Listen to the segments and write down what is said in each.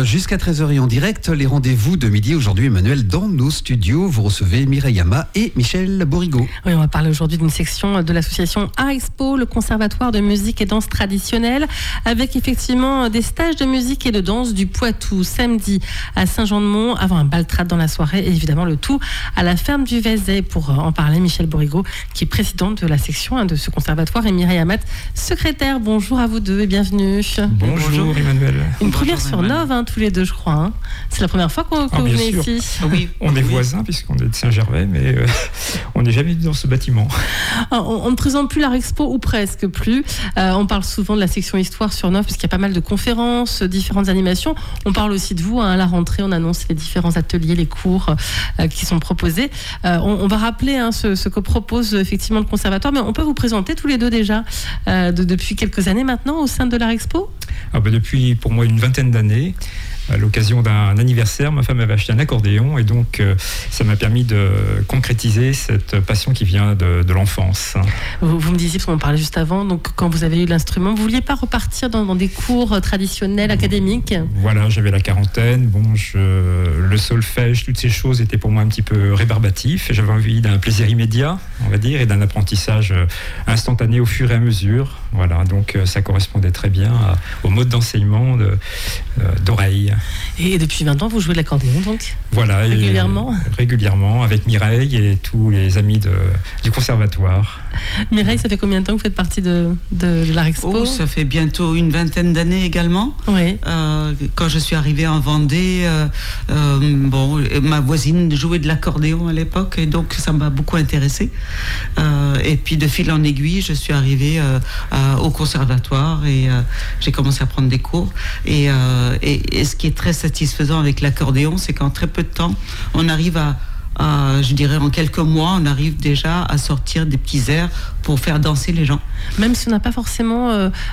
jusqu'à 13h et en direct. Les rendez-vous de midi aujourd'hui, Emmanuel, dans nos studios. Vous recevez Mireille Ama et Michel Borigo. Oui, on va parler aujourd'hui d'une section de l'association Art Expo, le conservatoire de musique et danse traditionnelle, avec effectivement des stages de musique et de danse du Poitou, samedi à Saint-Jean-de-Mont, avant un bal trad dans la soirée et évidemment le tout à la ferme du Vézet. Pour en parler, Michel Borigo, qui est présidente de la section de ce conservatoire, et Mireille Amat, secrétaire. Bonjour à vous deux et bienvenue. Bonjour Emmanuel. Une première sur Nove, tous les deux, je crois. C'est la première fois que vous venez ici. Oui, on est voisins puisqu'on est de Saint-Gervais, mais on n'est jamais venu dans ce bâtiment. On ne présente plus l'Art Expo, ou presque plus. On parle souvent de la section Histoire sur Nove, puisqu'il y a pas mal de conférences, différentes animations. On parle aussi de vous. À la rentrée, on annonce les différents ateliers, les cours qui sont proposés. On va rappeler ce que propose effectivement le conservatoire, mais on peut vous présenter tous les deux déjà depuis quelques années maintenant au sein de l'Art Expo. Depuis pour moi une vingtaine d'années, à l'occasion d'un anniversaire, ma femme avait acheté un accordéon et donc ça m'a permis de concrétiser cette passion qui vient de l'enfance. Vous me disiez, parce qu'on en parlait juste avant, donc quand vous avez eu l'instrument, vous ne vouliez pas repartir dans des cours traditionnels, académiques ? Voilà, j'avais la quarantaine, le solfège, toutes ces choses étaient pour moi un petit peu rébarbatifs et j'avais envie d'un plaisir immédiat, on va dire, et d'un apprentissage instantané au fur et à mesure. Voilà, donc ça correspondait très bien au mode d'enseignement d'oreille. Et depuis 20 ans, vous jouez de l'accordéon, donc ? Voilà. Régulièrement, avec Mireille et tous les amis du conservatoire. Mireille, ça fait combien de temps que vous faites partie de l'Art Expo ? Ça fait bientôt une vingtaine d'années également. Oui. Quand je suis arrivée en Vendée, ma voisine jouait de l'accordéon à l'époque, et donc ça m'a beaucoup intéressée. Et puis de fil en aiguille, je suis arrivée au conservatoire et j'ai commencé à prendre des cours. Et ce qui est très satisfaisant avec l'accordéon, c'est qu'en très peu de temps, on arrive je dirais en quelques mois, on arrive déjà à sortir des petits airs pour faire danser les gens. Même si on n'a pas forcément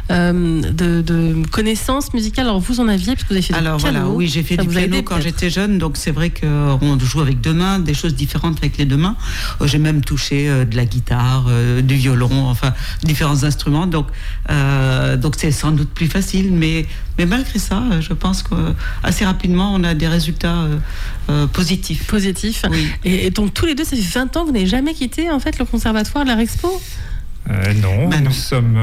de connaissances musicales, alors vous en aviez, parce que vous avez fait du piano. Voilà, oui, j'ai fait du piano quand j'étais jeune, donc c'est vrai qu'on joue avec deux mains, des choses différentes avec les deux mains. J'ai même touché de la guitare, du violon, enfin différents instruments, donc c'est sans doute plus facile, mais malgré ça, je pense qu'assez rapidement, on a des résultats positifs. Oui. Et donc tous les deux, ça fait 20 ans que vous n'avez jamais quitté en fait le conservatoire de l'Art Expo ? Non, nous sommes.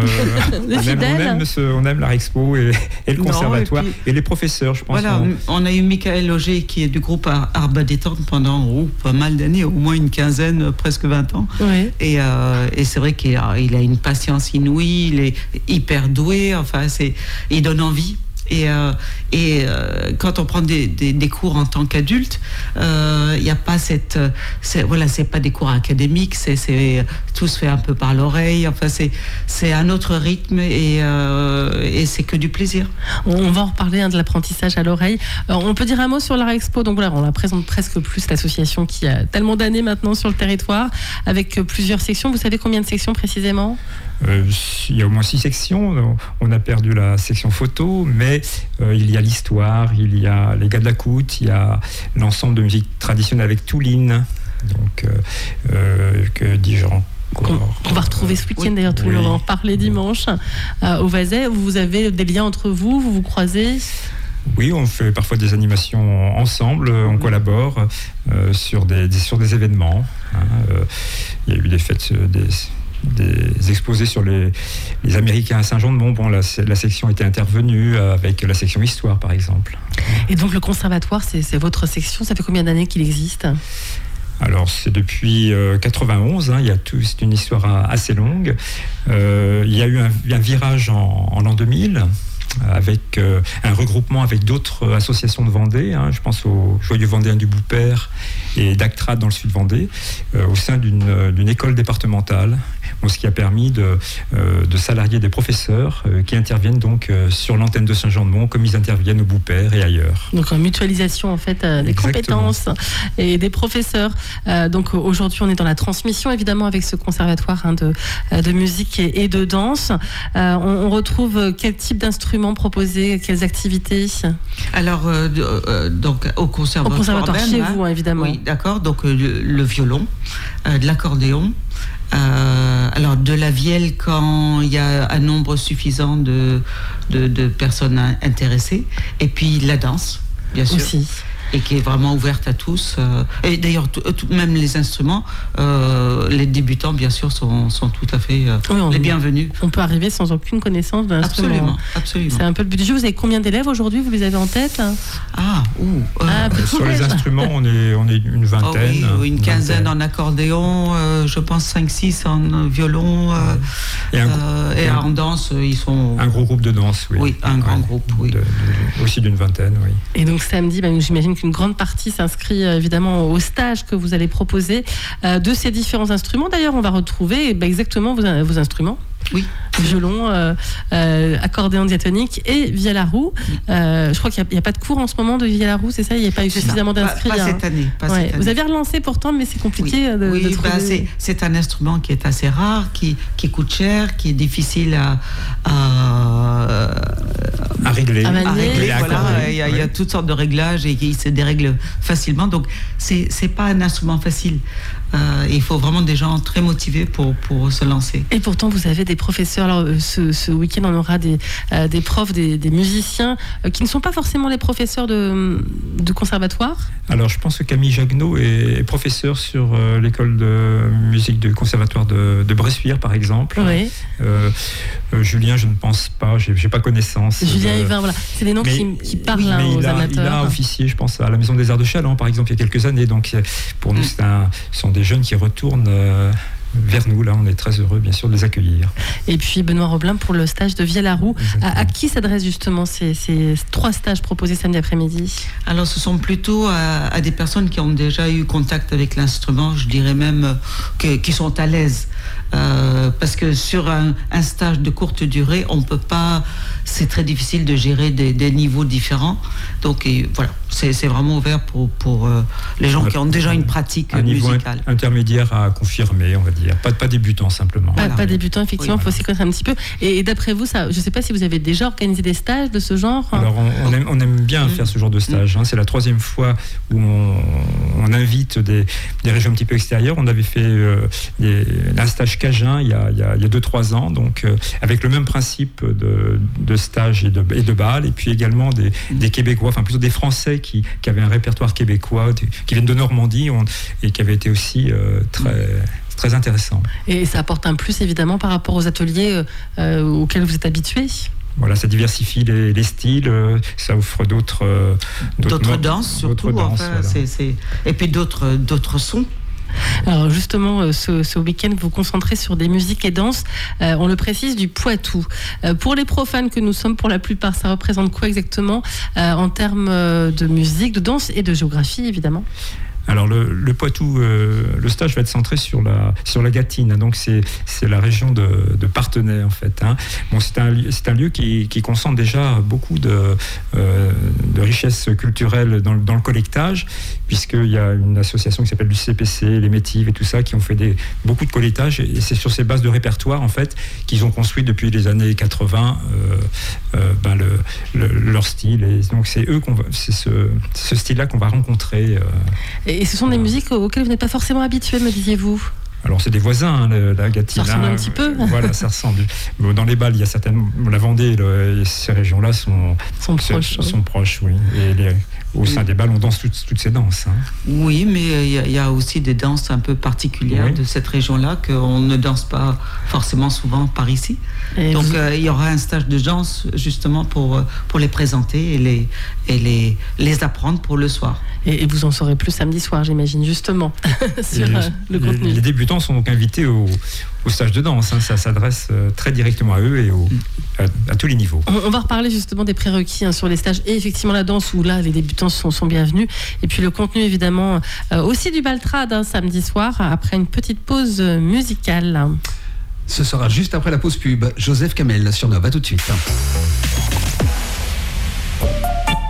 On aime l'Art Expo et le conservatoire et les professeurs, je pense. Voilà, on a eu Michael Auger qui est du groupe Arba Détente pendant pas mal d'années, au moins une quinzaine, presque 20 ans. Oui. Et c'est vrai qu'il a une patience inouïe, il est hyper doué, il donne envie. Et quand on prend des cours en tant qu'adulte, il n'y a pas c'est pas des cours académiques, tout se fait un peu par l'oreille. C'est un autre rythme et c'est que du plaisir. On va en reparler de l'apprentissage à l'oreille. On peut dire un mot sur l'Art Expo. Donc voilà, on la présente presque plus, l'association qui a tellement d'années maintenant sur le territoire, avec plusieurs sections. Vous savez combien de sections précisément ? Il y a au moins 6 sections. On a perdu la section photo, mais il y a l'histoire, il y a les gars de la Coute, il y a l'ensemble de musique traditionnelle avec Touline. Donc, que dis-je encore ? On va retrouver ce week-end d'ailleurs, tout le monde va en parler dimanche au Vézet. Vous avez des liens entre vous vous croisez ? Oui, on fait parfois des animations ensemble, on collabore sur des événements. Il y a eu des fêtes, des exposés sur les Américains à Saint-Jean-de-Mont. La section était intervenue avec la section Histoire, par exemple. Et donc le conservatoire, c'est votre section. Ça fait combien d'années qu'il existe ? Alors c'est depuis 91, c'est une histoire assez longue. Il y a eu un virage en l'an 2000, avec un regroupement avec d'autres associations de Vendée, je pense au Joyeux Vendéen du Boupère et d'Actrad dans le sud Vendée, au sein d'une école départementale, ce qui a permis de salarier des professeurs qui interviennent donc sur l'antenne de Saint-Jean-de-Mont comme ils interviennent au Boupère et ailleurs. Donc en mutualisation en fait des compétences et des professeurs. Donc aujourd'hui on est dans la transmission évidemment avec ce conservatoire de musique et de danse. On retrouve quel type d'instruments proposés, quelles activités ? Alors donc au conservatoire même, chez vous évidemment. Oui, d'accord. Donc le violon, de l'accordéon, Alors de la vielle quand il y a un nombre suffisant de personnes intéressées, et puis la danse, bien sûr. Aussi. Et qui est vraiment ouverte à tous. Et d'ailleurs, même les instruments, les débutants, bien sûr, sont tout à fait les bienvenus. On peut arriver sans aucune connaissance de l'instrument. Absolument. C'est un peu le but du jeu. Vous avez combien d'élèves aujourd'hui? Vous les avez en tête? Sur les instruments, on est une vingtaine. Oui, une quinzaine en accordéon, je pense 5-6 en violon. Et en danse, ils sont... Un gros groupe de danse, oui. Oui, un grand groupe, oui. Aussi d'une vingtaine, oui. Et donc samedi, j'imagine qu'une grande partie s'inscrit évidemment au stage que vous allez proposer de ces différents instruments. D'ailleurs, on va retrouver exactement vos instruments. Oui. Violon, accordéon diatonique et vielle à roue. Je crois qu'il n'y a pas de cours en ce moment de vielle à roue, c'est ça? Il n'y a pas eu suffisamment d'inscrits. Pas cette année. Vous avez relancé pourtant, mais c'est compliqué de trouver. C'est un instrument qui est assez rare, qui coûte cher, qui est difficile à régler. Voilà, il y a toutes sortes de réglages et qui se dérèglent facilement. Donc c'est pas un instrument facile. Il faut vraiment des gens très motivés pour se lancer. Et pourtant, vous avez des professeurs. Alors, ce week-end, on aura des profs, des musiciens qui ne sont pas forcément les professeurs de conservatoire. Alors, je pense que Camille Jagneau est professeur sur l'école de musique du conservatoire de Bressuire, par exemple. Oui. Julien, je ne pense pas, j'ai pas connaissance. Julien Yvain, voilà. C'est des noms qui parlent aux amateurs. Il a officié, je pense, à la Maison des Arts de Châlons, par exemple, il y a quelques années. Donc, pour nous, ce sont des jeunes qui retournent vers nous. Là, on est très heureux, bien sûr, de les accueillir. Et puis, Benoît Roblin, pour le stage de vielle à roue, à qui s'adressent justement ces 3 stages proposés samedi après-midi? Alors, ce sont plutôt à des personnes qui ont déjà eu contact avec l'instrument, je dirais même qui sont à l'aise. Parce que sur un stage de courte durée, on peut pas, c'est très difficile de gérer des niveaux différents. Donc voilà, c'est vraiment ouvert pour les gens qui ont déjà une pratique musicale. Un niveau intermédiaire à confirmer, on va dire. Pas débutant simplement. Pas débutant, effectivement, il faut s'y connaître un petit peu. Et d'après vous, je ne sais pas si vous avez déjà organisé des stages de ce genre. Alors on aime bien faire ce genre de stage. C'est la 3e fois où on invite des régions un petit peu extérieures. On avait fait un stage cajun il y a 2-3 ans, donc avec le même principe de stage et de bal, et puis également des Québécois, enfin plutôt des Français qui avaient un répertoire québécois, qui viennent de Normandie et qui avaient été aussi très intéressant. Et ça apporte un plus évidemment par rapport aux ateliers auxquels vous êtes habitués. Voilà, ça diversifie les styles, ça offre d'autres danses surtout, voilà. Et puis d'autres sons. Alors justement, ce week-end, vous vous concentrez sur des musiques et danses, on le précise, du Poitou. Pour les profanes que nous sommes, pour la plupart, ça représente quoi exactement en termes de musique, de danse et de géographie, évidemment? Alors le Poitou, le stage va être centré sur la Gâtine, donc c'est la région de Parthenay en fait. Bon, c'est un lieu qui concentre déjà beaucoup de richesses culturelles dans le collectage, puisqu'il y a une association qui s'appelle du CPC, les Métives et tout ça, qui ont fait beaucoup de collectage, et c'est sur ces bases de répertoire en fait qu'ils ont construit depuis les années 80 leur style, et donc c'est ce style-là qu'on va rencontrer. Et ce sont des musiques auxquelles vous n'êtes pas forcément habitué, me disiez-vous? Alors c'est des voisins, la Gâtine. Ça ressemble un petit peu. Voilà, ça ressemble. Dans les Balles, il y a certainement la Vendée, et ces régions-là sont proches, oui. Et au sein des Balles, on danse toutes ces danses. Oui, mais il y a aussi des danses un peu particulières de cette région-là qu'on ne danse pas forcément souvent par ici. Et donc il y aura un stage de danse justement pour les présenter et les apprendre pour le soir. Et vous en saurez plus samedi soir, j'imagine, justement, sur le contenu. Les débutants sont donc invités au stage de danse. Ça s'adresse très directement à eux et à tous les niveaux. On va reparler justement des prérequis sur les stages et effectivement la danse, où là, les débutants sont bienvenus. Et puis le contenu, évidemment, aussi du Baltrade, samedi soir, après une petite pause musicale. Ce sera juste après la pause pub. Joseph Kamel sur Nova, tout de suite.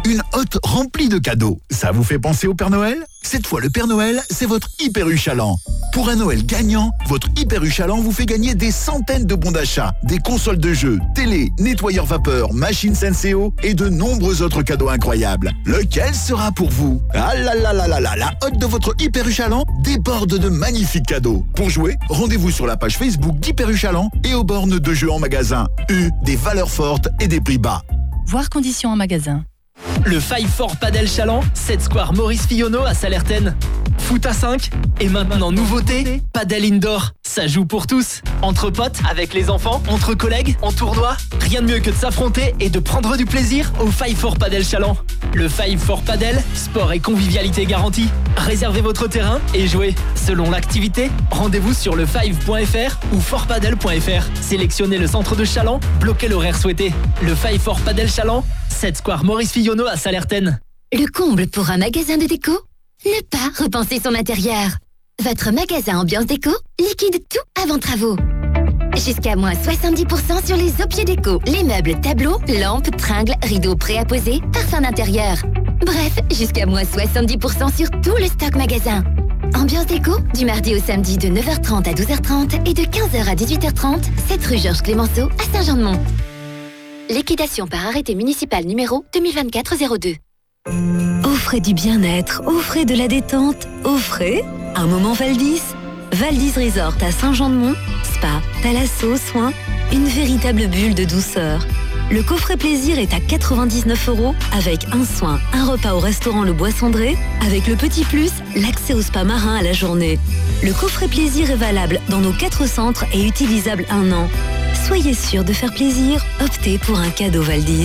Une hotte remplie de cadeaux. Ça vous fait penser au Père Noël? Cette fois, le Père Noël, c'est votre Hyper U Chaland. Pour un Noël gagnant, votre Hyper U Chaland vous fait gagner des centaines de bons d'achat, des consoles de jeux, télé, nettoyeurs vapeur, machines Senseo et de nombreux autres cadeaux incroyables. Lequel sera pour vous? Ah là là là là là, la hotte de votre Hyper U Chaland déborde de magnifiques cadeaux. Pour jouer, rendez-vous sur la page Facebook d'Hyper U Chaland et aux bornes de jeux en magasin. Des valeurs fortes et des prix bas. Voir conditions en magasin. Le 5-4 Padel Chaland, 7 Square Maurice Fillonneau à Salertaine. Foot à 5 et maintenant nouveauté, Padel Indoor. Ça joue pour tous. Entre potes, avec les enfants, entre collègues, en tournoi. Rien de mieux que de s'affronter et de prendre du plaisir au 5-4 Padel Chaland. Le 5-4 Padel, sport et convivialité garantie. Réservez votre terrain et jouez. Selon l'activité, rendez-vous sur le5.fr ou fortpadel.fr. Sélectionnez le centre de Chaland, bloquez l'horaire souhaité. Le 5-4 Padel Chaland, 7 Square Maurice Fillonneau à Salertaine. Le comble pour un magasin de déco? Ne pas repenser son intérieur. Votre magasin Ambiance Déco liquide tout avant travaux. Jusqu'à moins 70% sur les objets déco, les meubles, tableaux, lampes, tringles, rideaux prêts à poser, parfums d'intérieur. Bref, jusqu'à moins 70% sur tout le stock magasin. Ambiance Déco, du mardi au samedi de 9h30 à 12h30 et de 15h à 18h30, 7 rue Georges Clémenceau à Saint-Jean-de-Mont. Liquidation par arrêté municipal numéro 2024-02. Offrez du bien-être, offrez de la détente, offrez un moment Valdis. Valdis Resort à Saint-Jean-de-Mont, spa, thalasso, soins, une véritable bulle de douceur. Le coffret plaisir est à 99 € avec un soin, un repas au restaurant Le Bois Cendré, avec le petit plus, l'accès au spa marin à la journée. Le coffret plaisir est valable dans nos 4 centres et utilisable 1 an. Soyez sûr de faire plaisir, optez pour un cadeau Valdis.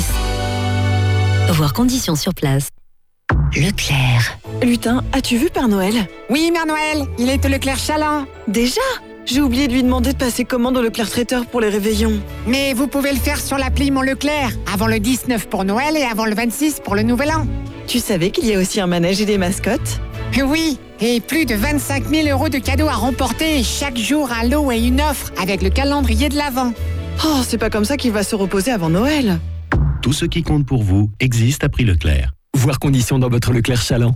Voir conditions sur place. Leclerc. Lutin, as-tu vu Père Noël? Oui, Mère Noël, il est au Leclerc Chaland. Déjà? J'ai oublié de lui demander de passer commande au Leclerc traiteur pour les réveillons. Mais vous pouvez le faire sur l'appli Mon Leclerc, avant le 19 pour Noël et avant le 26 pour le Nouvel An. Tu savais qu'il y a aussi un manège et des mascottes? Oui, et plus de 25 000 € de cadeaux à remporter, chaque jour un lot et une offre avec le calendrier de l'Avent. Oh, c'est pas comme ça qu'il va se reposer avant Noël. Tout ce qui compte pour vous existe à prix Leclerc. Voir conditions dans votre Leclerc Chaland.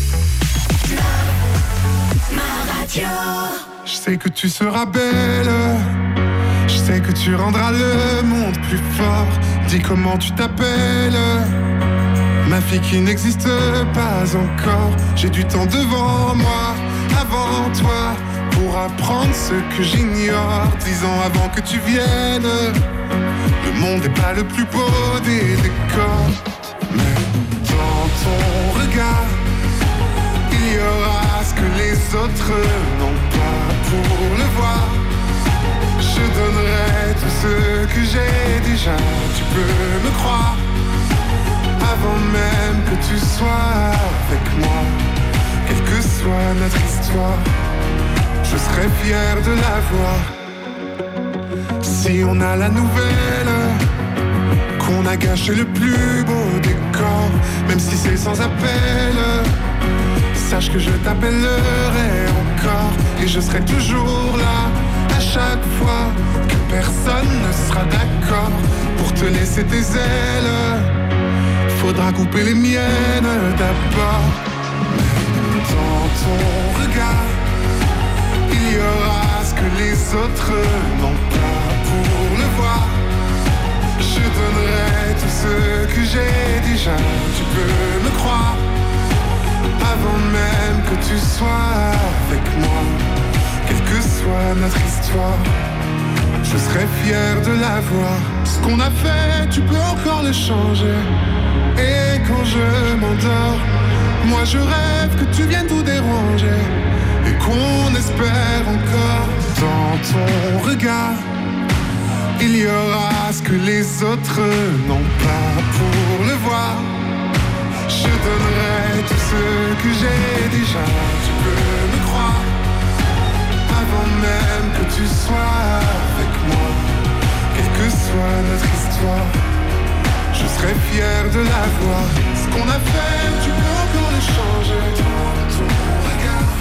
Je sais que tu seras belle, je sais que tu rendras le monde plus fort. Dis comment tu t'appelles, ma fille qui n'existe pas encore. J'ai du temps devant moi, avant toi, pour apprendre ce que j'ignore. 10 ans avant que tu viennes, le monde n'est pas le plus beau des décors. Mais dans ton regard, il y aura ce que les autres n'ont pas. Pour le voir, je donnerai tout ce que j'ai déjà. Tu peux me croire, avant même que tu sois avec moi. Quelle que soit notre histoire, je serai fier de la voir. Si on a la nouvelle qu'on a gâché le plus beau décor, même si c'est sans appel, sache que je t'appellerai encore et je serai toujours là à chaque fois que personne ne sera d'accord pour te laisser tes ailes. Faudra couper les miennes d'abord. Dans ton regard, il y aura ce que les autres n'ont pas. Pour le voir, je donnerai tout ce que j'ai déjà. Tu peux me croire, avant même que tu sois avec moi. Quelle que soit notre histoire, je serai fier de la voir. Ce qu'on a fait, tu peux encore le changer. Et quand je m'endors, moi je rêve que tu viennes tout déranger et qu'on espère encore. Dans ton regard, il y aura ce que les autres n'ont pas. Pour le voir, je donnerai tout ce que j'ai déjà. Tu peux me croire, avant même que tu sois avec moi. Quelle que soit notre histoire, je serai fier de la voir. Ce qu'on a fait, tu peux encore le changer. Dans ton regard,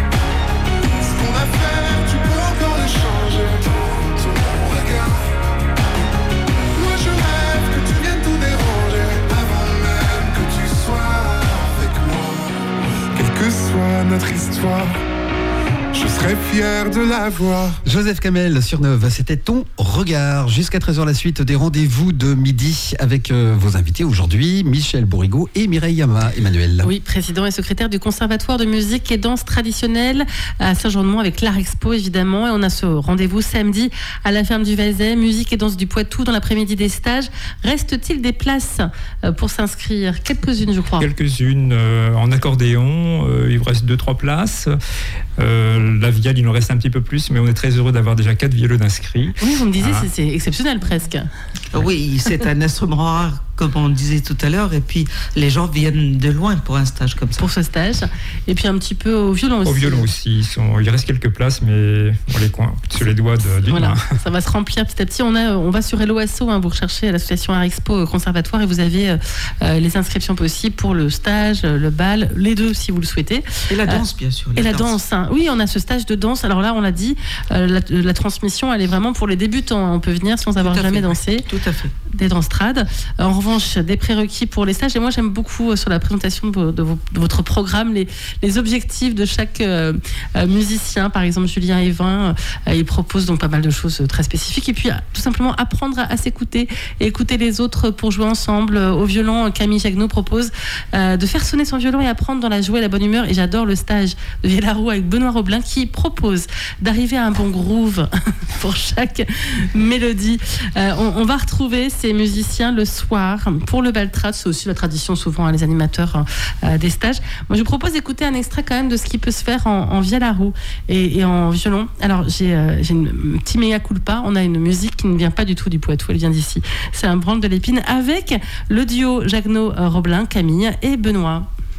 ce qu'on a fait, tu peux encore le changer. Dans ton regard, moi je rêve que tu viennes tout déranger, avant même que tu fois, je serais fier de la voir. Joseph Kamel sur Neuve, c'était Ton regard. Jusqu'à 13h, la suite des rendez-vous de midi avec vos invités aujourd'hui, Michel Bourrigaud et Mireille Yama. Emmanuel. Oui, président et secrétaire du Conservatoire de musique et danse traditionnelle à Saint-Jean-de-Mont avec l'Art Expo évidemment. Et on a ce rendez-vous samedi à la ferme du Vazet, musique et danse du Poitou dans l'après-midi des stages. Reste-t-il des places pour s'inscrire? Quelques-unes, je crois. Quelques-unes en accordéon. Il vous reste 2-3 places. La viole, il en reste un petit peu plus, mais on est très heureux d'avoir déjà 4 violons inscrits. Oui, vous me disiez, c'est exceptionnel presque. Oui, c'est un instrument rare, comme on disait tout à l'heure, et puis les gens viennent de loin pour un stage comme ça. Pour ce stage, et puis un petit peu au violon aussi. Au violon aussi, il reste quelques places, mais on les coin sur les doigts d'une main. Ça va se remplir petit à petit. On va sur Helloasso, vous recherchez l'association Art Expo au Conservatoire et vous avez les inscriptions possibles pour le stage, le bal, les deux si vous le souhaitez. Et la danse, bien sûr. Et la danse. Oui, on a ce stage de danse. Alors là, on l'a dit, la transmission, elle est vraiment pour les débutants. On peut venir sans avoir jamais dansé. Tout à fait. Des danstrades. En revanche, des prérequis pour les stages. Et moi, j'aime beaucoup sur la présentation de votre programme les objectifs de chaque musicien. Par exemple, Julien Evin, il propose donc pas mal de choses très spécifiques. Et puis, tout simplement, apprendre à s'écouter et écouter les autres pour jouer ensemble. Au violon, Camille Jagneau propose de faire sonner son violon et apprendre dans la joie et la bonne humeur. Et j'adore le stage de Vielle-la-Roue avec Benoît Roblin qui propose d'arriver à un bon groove pour chaque mélodie. On va retrouver ces musiciens le soir pour le Baltrad. C'est aussi la tradition souvent les animateurs des stages. Moi je vous propose d'écouter un extrait quand même de ce qui peut se faire en Vielle-la-Roue et en violon. Alors j'ai une petit mea culpa, on a une musique qui ne vient pas du tout du Poitou, elle vient d'ici. C'est un branle de l'épine avec le duo Jagneau-Roblin, Camille et Benoît.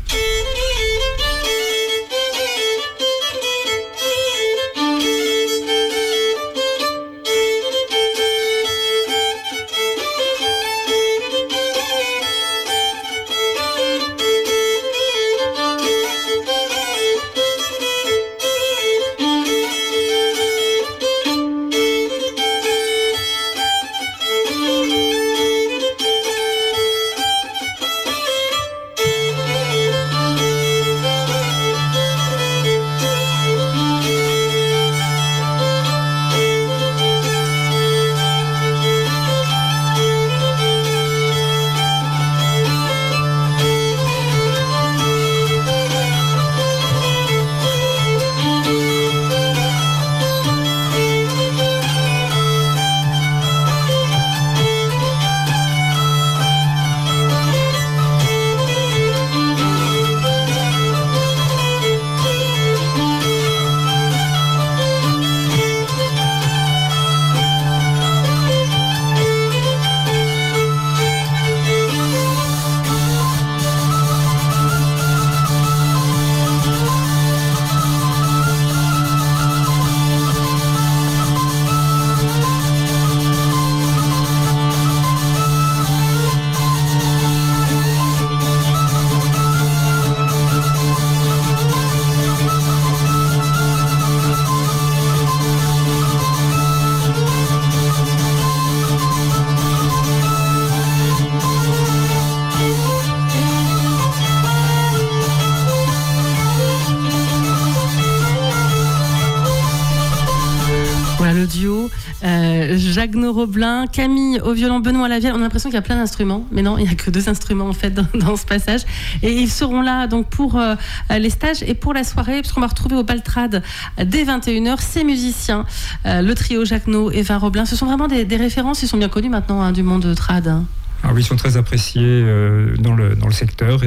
Jagneau-Roblin, Camille au violon, Benoît à la vielle. On a l'impression qu'il y a plein d'instruments, mais non, il n'y a que 2 instruments en fait dans ce passage. Et ils seront là donc pour les stages et pour la soirée, puisqu'on va retrouver au Baltrad dès 21h ces musiciens, le trio Jagneau et Evin Roblin. Ce sont vraiment des références, ils sont bien connus maintenant du monde trad. Ah oui, ils sont très appréciés dans le secteur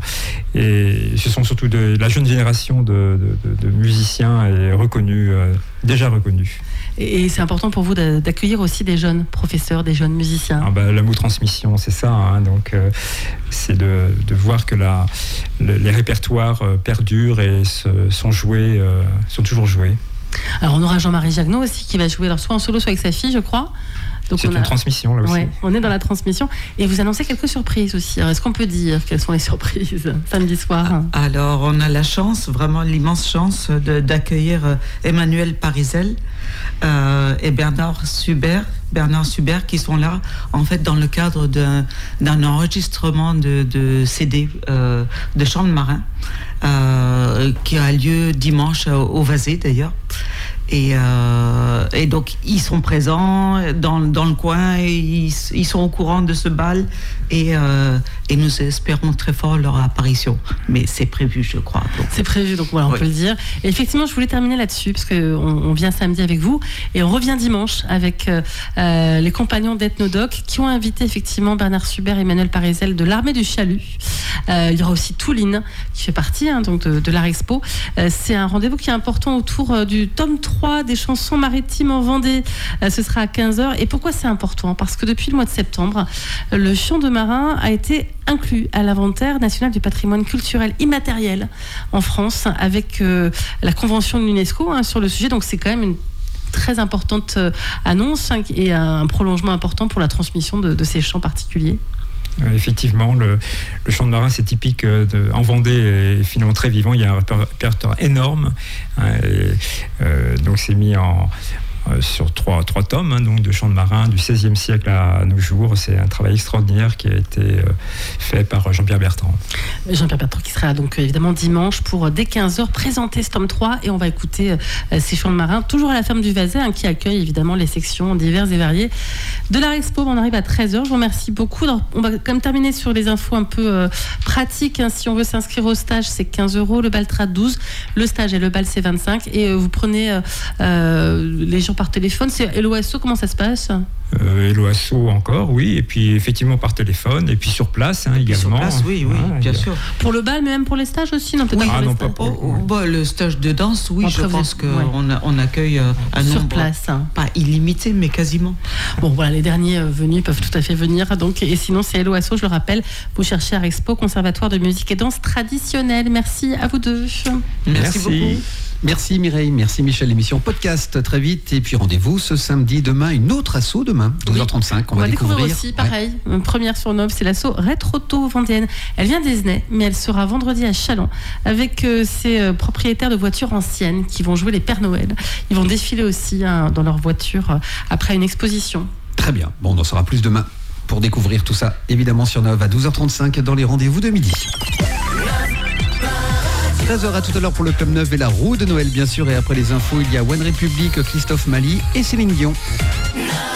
et ce sont surtout la jeune génération de musiciens et reconnus, déjà reconnus. Et c'est important pour vous d'accueillir aussi des jeunes professeurs, des jeunes musiciens. L'amour transmission, c'est ça. Donc, c'est de voir que les répertoires perdurent et sont toujours joués. Alors, on aura Jean-Marie Jagneau aussi qui va jouer soit en solo, soit avec sa fille, je crois. Donc c'est une transmission là aussi. Ouais, on est dans la transmission. Et vous annoncez quelques surprises aussi. Alors, est-ce qu'on peut dire quelles sont les surprises samedi soir? Alors, on a la chance, vraiment l'immense chance d'accueillir Emmanuel Parizel et Bernard Subert, Bernard Subert, qui sont là, en fait, dans le cadre d'un enregistrement de CD de chants de marins, qui a lieu dimanche au Vazé, d'ailleurs. Et donc, ils sont présents dans le coin, ils sont au courant de ce bal, et nous espérons très fort leur apparition. Mais c'est prévu, je crois. C'est prévu, donc voilà, on peut le dire. Et effectivement, je voulais terminer là-dessus, parce qu'on vient samedi avec vous, et on revient dimanche avec les compagnons d'Ethnodoc, qui ont invité effectivement Bernard Subert et Emmanuel Parizel de l'Armée du Chalut. Il y aura aussi Touline, qui fait partie donc de l'Art Expo. C'est un rendez-vous qui est important autour du tome 3 des chansons maritimes en Vendée. Ce sera à 15h. Et pourquoi c'est important ? Parce que depuis le mois de septembre, le chant de marin a été inclus à l'inventaire national du patrimoine culturel immatériel en France, avec la convention de l'UNESCO sur le sujet. Donc c'est quand même une très importante annonce et un prolongement important pour la transmission de ces chants particuliers. Effectivement, le chant de marin, c'est typique en Vendée, et finalement très vivant. Il y a un répertoire énorme, donc c'est mis sur trois tomes, donc de chants de marin du XVIe siècle à nos jours. C'est un travail extraordinaire qui a été fait par Jean-Pierre Bertrand. Jean-Pierre Bertrand qui sera donc évidemment dimanche pour dès 15h présenter ce tome 3, et on va écouter ces chants de marin toujours à la ferme du Vazet, qui accueille évidemment les sections diverses et variées de l'Art Expo. On arrive à 13h. Je vous remercie beaucoup. Alors, on va quand même terminer sur les infos un peu pratiques. Si on veut s'inscrire au stage, c'est 15 €. Le Baltrat 12. Le stage et le bal, c'est 25. Et vous prenez les gens par téléphone. C'est LOASO, comment ça se passe ? LOASO encore, oui, et puis effectivement par téléphone, et puis sur place également. Sur place, oui, bien sûr. Pour le bal, mais même pour les stages aussi, non, peut-être non, pas pour le stage de danse, oui, je pense qu'on accueille un sur nombre place, pas illimité, mais quasiment. Bon, voilà, les derniers venus peuvent tout à fait venir. Donc, et sinon, c'est LOASO, je le rappelle. Vous cherchez Art Expo, Conservatoire de musique et danse traditionnelle. Merci à vous deux. Merci beaucoup. Merci Mireille, merci Michel. Émission podcast très vite, et puis rendez-vous ce samedi. Demain, une autre asso demain, 12h35. On va découvrir aussi, pareil, une première sur Nov, c'est l'asso Rétroto vendéenne. Elle vient d'Esnay, mais elle sera vendredi à Châlons avec ses propriétaires de voitures anciennes qui vont jouer les Pères Noël. Ils vont défiler aussi dans leur voiture après une exposition. Très bien, bon, on en saura plus demain pour découvrir tout ça, évidemment sur Nov à 12h35 dans les rendez-vous de midi. 13h à tout à l'heure pour le Club 9 et la roue de Noël, bien sûr. Et après les infos, il y a One Republic, Christophe Mali et Céline Dion.